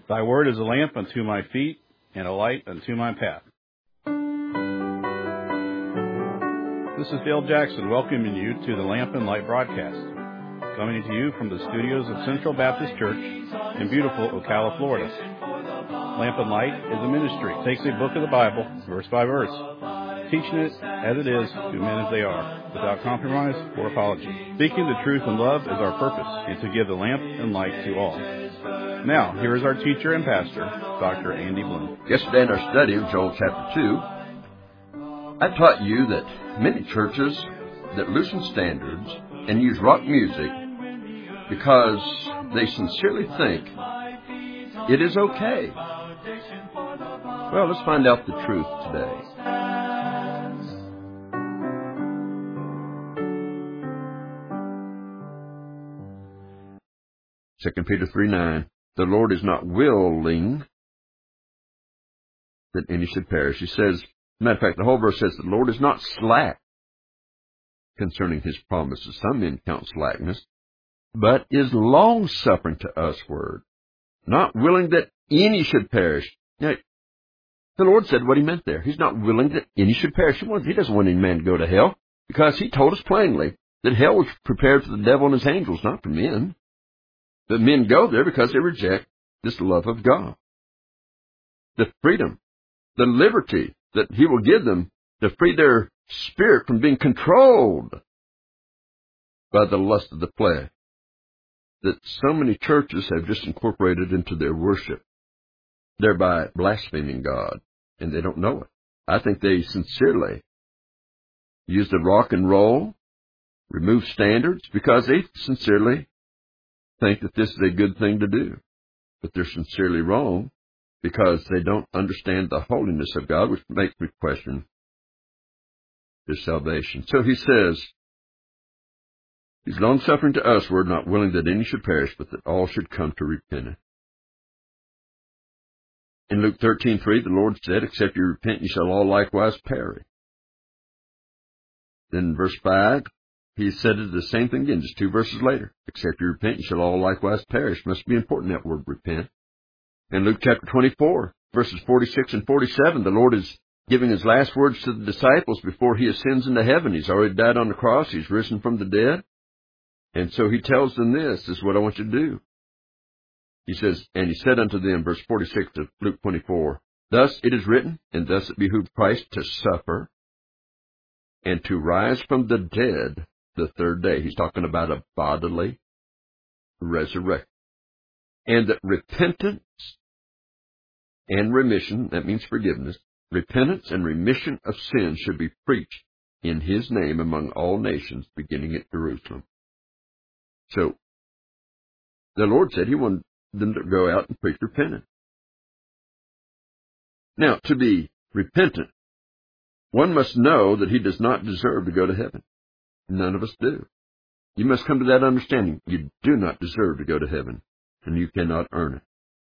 Thy word is a lamp unto my feet and a light unto my path. This is Dale Jackson welcoming you to the Lamp and Light broadcast, coming to you from the studios of Central Baptist Church in beautiful Ocala, Florida. Lamp and Light is a ministry. It takes a book of the Bible, verse by verse, teaching it as it is to men as they are, without compromise or apology. Speaking the truth in love is our purpose, and to give the lamp and light to all. Now, here is our teacher and pastor, Dr. Andy Bloom. Yesterday in our study of Joel chapter 2, I taught you that many churches that loosen standards and use rock music because they sincerely think it is okay. Well, let's find out the truth today. Second Peter 3:9. The Lord is not willing that any should perish. He says, matter of fact, the whole verse says, the Lord is not slack concerning his promises. Some men count slackness, but is long-suffering to usward, not willing that any should perish. Now, the Lord said what he meant there. He's not willing that any should perish. He doesn't want any man to go to hell, because he told us plainly that hell was prepared for the devil and his angels, not for men. But men go there because they reject this love of God. The freedom, the liberty that he will give them to free their spirit from being controlled by the lust of the flesh that so many churches have just incorporated into their worship, thereby blaspheming God, and they don't know it. I think they sincerely use the rock and roll, remove standards, because they sincerely think that this is a good thing to do. But they're sincerely wrong, because they don't understand the holiness of God, which makes me question his salvation. So he says, he's long-suffering to usward, not willing that any should perish, but that all should come to repentance. In Luke 13:3, the Lord said, except you repent, you shall all likewise perish. Then in verse 5, he said it the same thing again, just 2 verses later. Except you repent, you shall all likewise perish. Must be important, that word repent. In Luke chapter 24, verses 46 and 47, the Lord is giving his last words to the disciples before he ascends into heaven. He's already died on the cross. He's risen from the dead. And so he tells them this is what I want you to do. He says, and he said unto them, verse 46 of Luke 24, thus it is written, and thus it behooved Christ to suffer and to rise from the dead the third day. He's talking about a bodily resurrection. And that repentance and remission, that means forgiveness, repentance and remission of sins should be preached in his name among all nations, beginning at Jerusalem. So, the Lord said he wanted them to go out and preach repentance. Now, to be repentant, one must know that he does not deserve to go to heaven. None of us do. You must come to that understanding. You do not deserve to go to heaven, and you cannot earn it.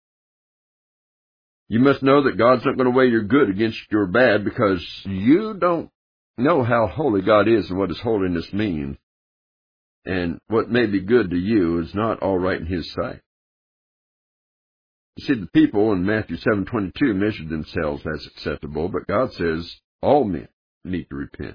You must know that God's not going to weigh your good against your bad, because you don't know how holy God is and what his holiness means. And what may be good to you is not all right in his sight. You see, the people in Matthew 7:22 measured themselves as acceptable, but God says all men need to repent.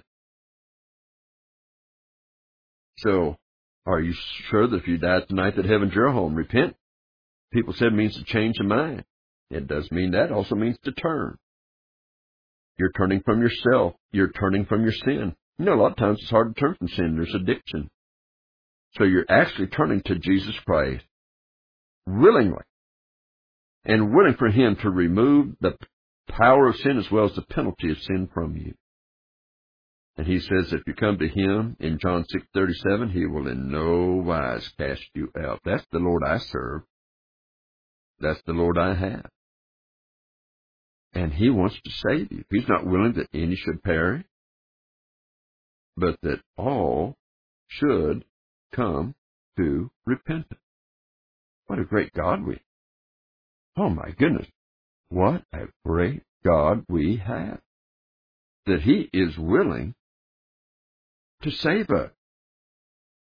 So, are you sure that if you die tonight that heaven's your home? Repent, people said, means to change the mind. It does mean that. It also means to turn. You're turning from yourself. You're turning from your sin. You know, a lot of times it's hard to turn from sin. There's addiction. So you're actually turning to Jesus Christ willingly, and willing for him to remove the power of sin as well as the penalty of sin from you. And he says if you come to him in John 6:37, he will in no wise cast you out. That's the Lord I serve. That's the Lord I have. And he wants to save you. He's not willing that any should perish, but that all should come to repentance. What a great God we have. Oh my goodness. What a great God we have. That he is willing to save us.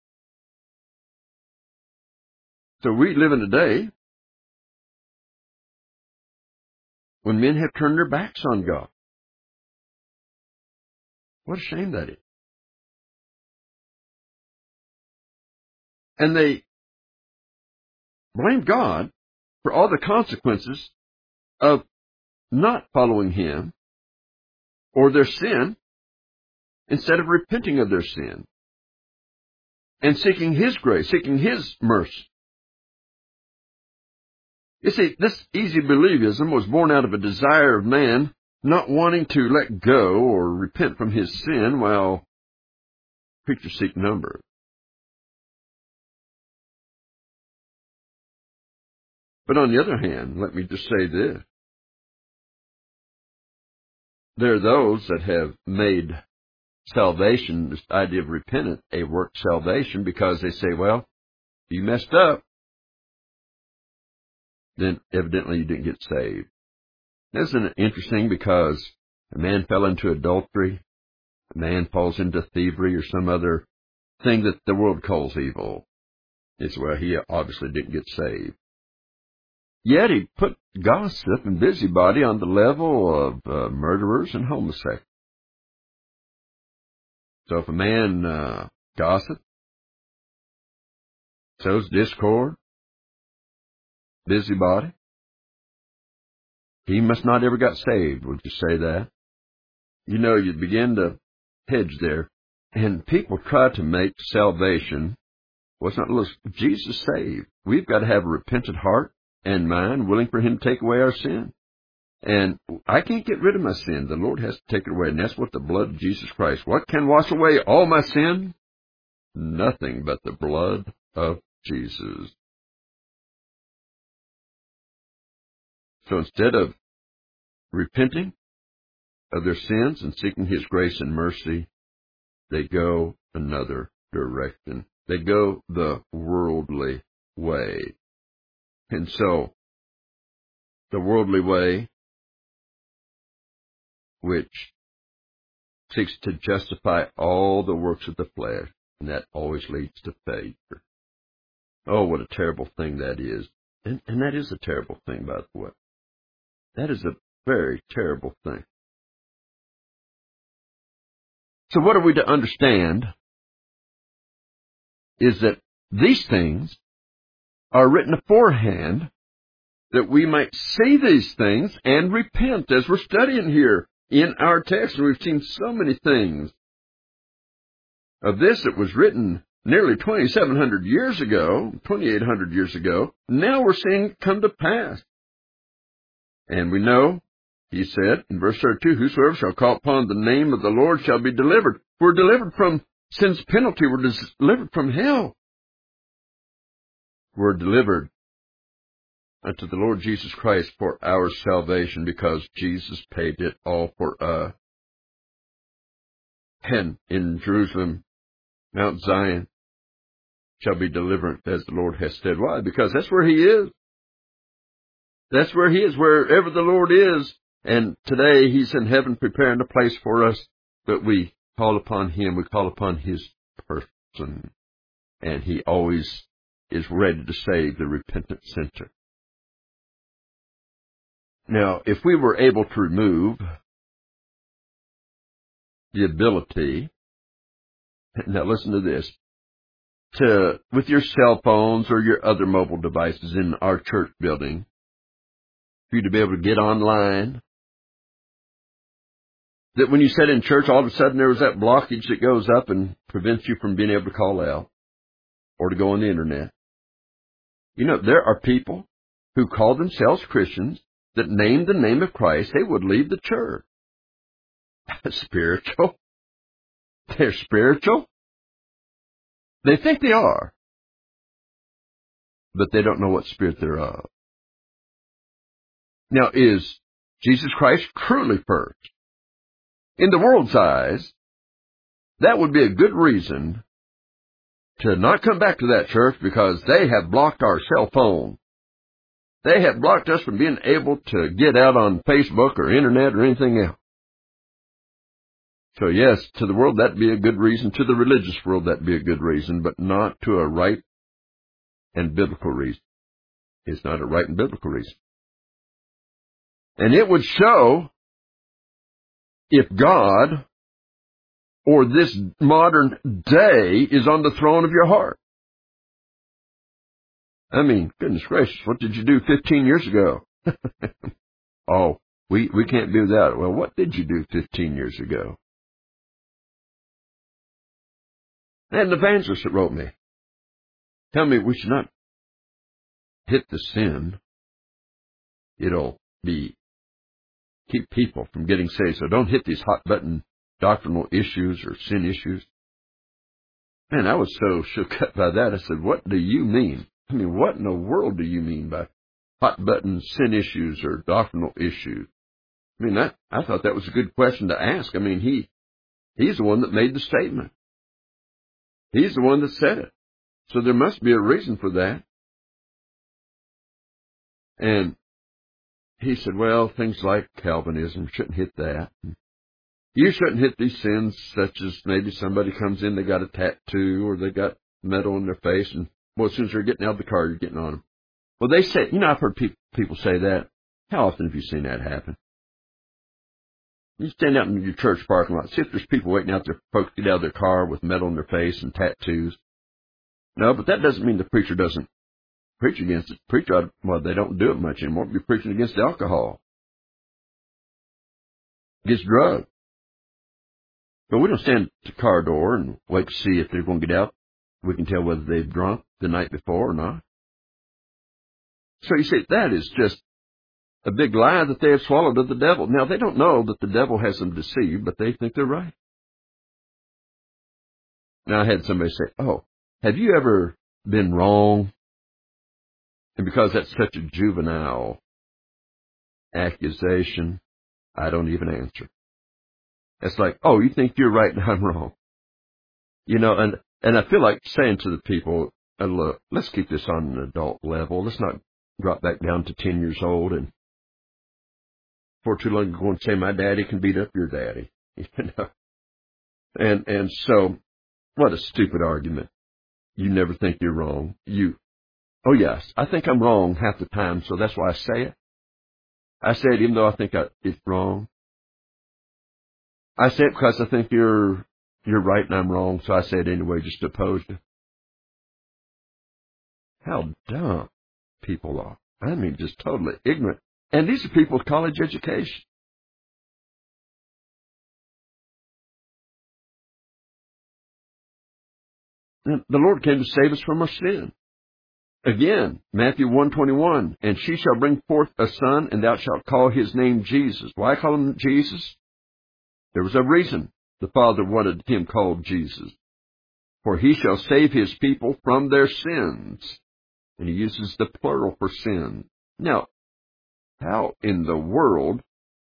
So we live in a day when men have turned their backs on God. What a shame that is. And they blame God for all the consequences of not following Him or their sin, instead of repenting of their sin and seeking His grace, seeking His mercy. You see, this easy believism was born out of a desire of man not wanting to let go or repent from his sin while preachers seek number. But on the other hand, let me just say this. There are those that have made salvation, this idea of repentance, a work salvation, because they say, well, if you messed up, then evidently you didn't get saved. Isn't it interesting? Because a man fell into adultery, a man falls into thievery or some other thing that the world calls evil. It's where he obviously didn't get saved. Yet he put gossip and busybody on the level of murderers and homosexuals. So if a man gossips, sows discord, busybody, he must not ever got saved. Would you say that? You know, you begin to hedge there, and people try to make salvation. Well, it's not, look, Jesus saved. We've got to have a repentant heart and mind, willing for Him to take away our sin. And I can't get rid of my sin. The Lord has to take it away, and that's what the blood of Jesus Christ. What can wash away all my sin? Nothing but the blood of Jesus. So instead of repenting of their sins and seeking His grace and mercy, they go another direction. They go the worldly way. And so, the worldly way, which seeks to justify all the works of the flesh, and that always leads to failure. Oh, what a terrible thing that is. And that is a terrible thing, by the way. That is a very terrible thing. So what are we to understand is that these things are written aforehand that we might see these things and repent, as we're studying here in our text. And we've seen so many things of this that was written nearly 2,700 years ago, 2,800 years ago. Now we're seeing it come to pass. And we know, He said in verse 32, whosoever shall call upon the name of the Lord shall be delivered. We're delivered from sin's penalty. We're delivered from hell. We're delivered unto the Lord Jesus Christ for our salvation, because Jesus paid it all for us. And in Jerusalem, Mount Zion shall be deliverance, as the Lord has said. Why? Because that's where He is. That's where He is, wherever the Lord is. And today He's in heaven preparing a place for us, but we call upon Him, we call upon His person. And He always is ready to save the repentant sinner. Now, if we were able to remove the ability, now listen to this, with your cell phones or your other mobile devices in our church building, for you to be able to get online, that when you sit in church, all of a sudden there was that blockage that goes up and prevents you from being able to call out or to go on the internet. You know, there are people who call themselves Christians that name the name of Christ. They would leave the church. Spiritual. They're spiritual. They think they are, but they don't know what spirit they're of. Now, is Jesus Christ truly first? In the world's eyes, that would be a good reason to not come back to that church, because they have blocked our cell phone. They have blocked us from being able to get out on Facebook or internet or anything else. So yes, to the world that'd be a good reason. To the religious world that'd be a good reason, but not to a right and biblical reason. It's not a right and biblical reason. And it would show if God or this modern day is on the throne of your heart. I mean, goodness gracious, what did you do 15 years ago? Oh, we can't do that. Well, what did you do 15 years ago? And the evangelist that wrote me, tell me we should not hit the sin. It'll keep people from getting saved. So don't hit these hot button doctrinal issues or sin issues. Man, I was so shook up by that. I said, what do you mean? I mean, what in the world do you mean by hot button sin issues or doctrinal issues? I mean, I thought that was a good question to ask. I mean, he's the one that made the statement. He's the one that said it. So there must be a reason for that. And he said, well, things like Calvinism shouldn't hit that. You shouldn't hit these sins such as maybe somebody comes in, they got a tattoo or they got metal in their face, and well, as soon as they're getting out of the car, you're getting on them. Well, they say, I've heard people say that. How often have you seen that happen? You stand out in your church parking lot, see if there's people waiting out there, folks get out of their car with metal in their face and tattoos. No, but that doesn't mean the preacher doesn't preach against it. Preacher, well, they don't do it much anymore. They're preaching against alcohol, against drugs. But we don't stand at the car door and wait to see if they're going to get out. We can tell whether they've drunk the night before or not. So you see, that is just a big lie that they have swallowed of the devil. Now, they don't know that the devil has them deceived, but they think they're right. Now, I had somebody say, oh, have you ever been wrong? And because that's such a juvenile accusation, I don't even answer. It's like, oh, you think you're right and I'm wrong. And I feel like saying to the people, look, let's keep this on an adult level. Let's not drop back down to 10 years old and for too long go and say my daddy can beat up your daddy. And so what a stupid argument. You never think you're wrong. Oh yes, I think I'm wrong half the time, so that's why I say it. I say it even though I think it's wrong. I say it because I think you're right and I'm wrong, so I say it anyway just to oppose you. How dumb people are. I mean, just totally ignorant. And these are people with college education. And the Lord came to save us from our sin. Again, Matthew 1:21, and she shall bring forth a son, and thou shalt call his name Jesus. Why call him Jesus? There was a reason the Father wanted him called Jesus. For he shall save his people from their sins. And he uses the plural for sin. Now, how in the world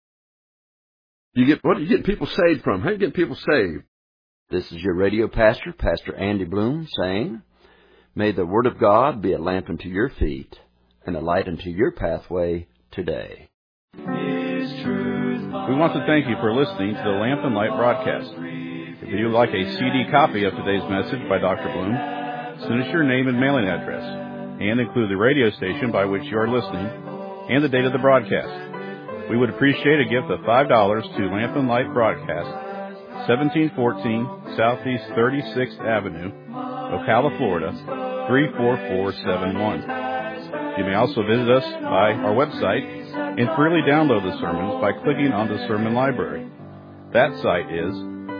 what do you get people saved from? How do you get people saved? This is your radio pastor, Pastor Andy Bloom, saying, may the Word of God be a lamp unto your feet and a light unto your pathway today. We want to thank you for listening to the Lamp and Light broadcast. If you would like a CD copy of today's message by Dr. Bloom, send us your name and mailing address, and include the radio station by which you are listening and the date of the broadcast. We would appreciate a gift of $5 to Lamp and Light Broadcast, 1714 Southeast 36th Avenue, Ocala, Florida, 34471. You may also visit us by our website and freely download the sermons by clicking on the Sermon Library. That site is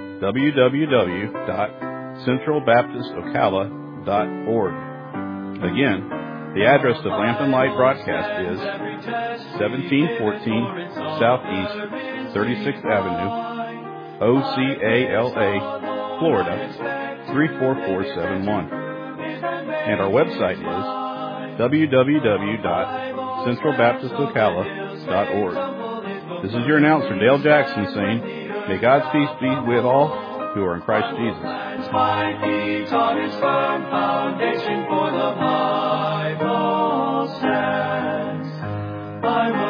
www.centralbaptistocala.org. Again, the address of Lamp and Light Broadcast is 1714 Southeast 36th Avenue, Ocala, Florida, 34471. And our website is www.centralbaptistocala.org. This is your announcer, Dale Jackson, saying, may God's peace be with all who are in Christ Jesus. My feet on his firm foundation, for the Bible stands. I will